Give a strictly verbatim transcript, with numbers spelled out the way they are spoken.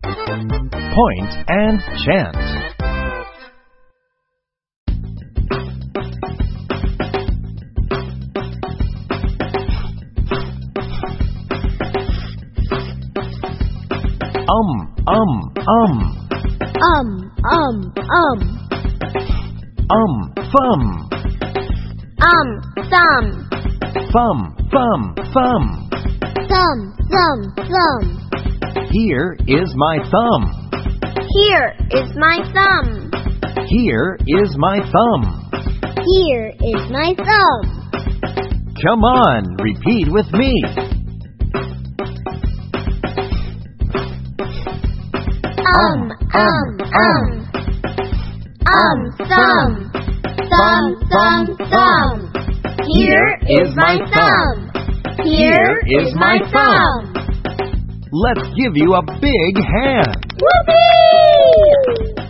Point and chant. Um, um, um. Um, um, um. Um, thumb. Um, thumb. Thumb, thumb, thumb. Thumb, thumb, thumb. Here is my thumb. Here is my thumb. Here is my thumb. Here is my thumb. Come on, repeat with me. Um, um, um. Um, thumb. Thumb, thumb, thumb. Here is my thumb. Here is my thumb. Let's give you a big hand. Whoopee!